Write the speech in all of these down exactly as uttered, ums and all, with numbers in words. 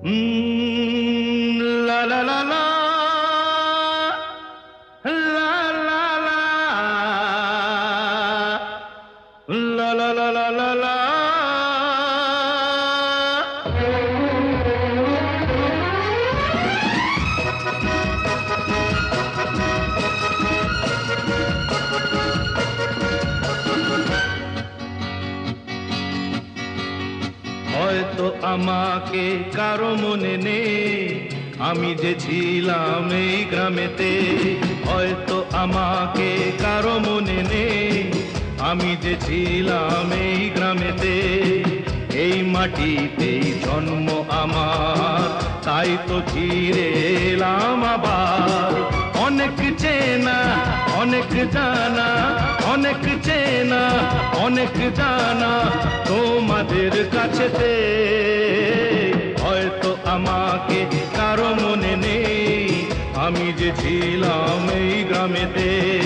Mm, la la la la, la la la, la la la la la la. হয়তো আমাকে কারো মনে নেই, আমি যে ছিলাম এই গ্রামেতে। হয়তো আমাকে কারো মনে নেই, আমি যে ছিলাম এই গ্রামেতে। এই মাটিতেই জন্ম আমার, তাই তো ফিরে এলাম আবার। অনেক চেনা অনেক জানা, অনেক চেনা অনেক জানা তোমাদের কাছেতে। হয়তো আমাকে কারো মনে নেই, আমি যে ছিলাম এই গ্রামেতে।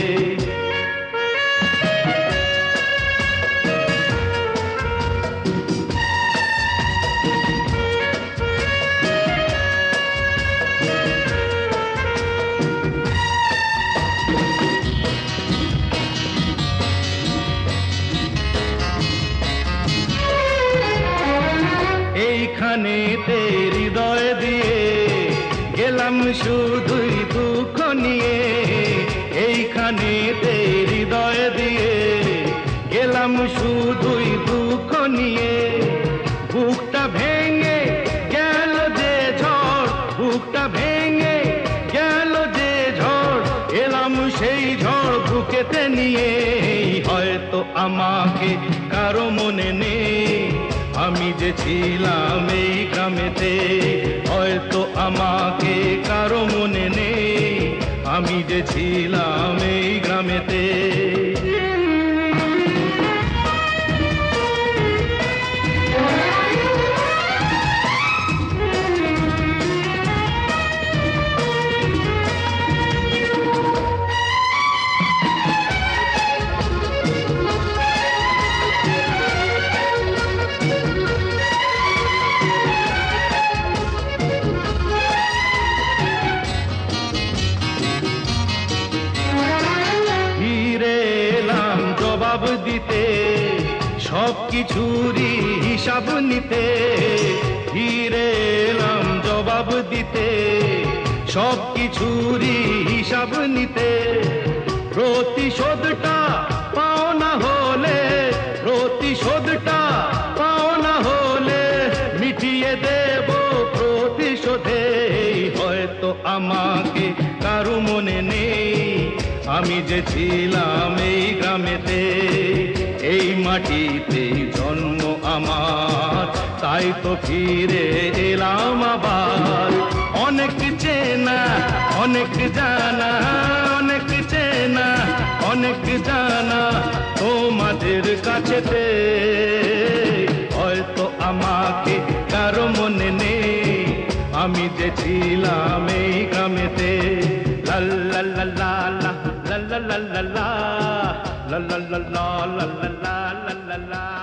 এইখানেতে হৃদয় দিয়ে গেলাম শুধুই দুঃখ নিয়ে। এইখানেতে হৃদয় দিয়ে গেলাম শুধুই দুঃখ নিয়ে। বুকটা ভেঙে গেল যে ঝড়, বুকটা ভেঙে গেল যে ঝড়, এলাম সেই ঝড় বুকেতে নিয়ে। হয়তো আমাকে কারো মনে নেই, আমি যে ছিলাম এই গ্রামেতে। হয়তো আমাকে কারো মনে নেই, আমি যে ছিলাম এই গ্রামেতে। জবাব দিতে সব কিছুরই হিসাব নিতে। ফিরে এলাম জবাব দিতে সব কিছুরই হিসাব নিতে। প্রতিশোধটা পাও না হলে, প্রতিশোধটা পাও না হলে মিটিয়ে দেব প্রতিশোধে। হয়তো আমাকে কারো মনে নেই, আমি যে ছিলাম এই গ্রামেতে। এই মাটিতেই জন্ম আমার, তাই তো ফিরে এলাম আবার। অনেক চেনা অনেক জানা, অনেক চেনা অনেক জানা তোমাদের কাছেতে। হয়তো আমাকে কারো মনে নেই, আমি যে ছিলাম এই গ্রামেতে। লা লা লা লা লা la la la la la la la la la la la la la la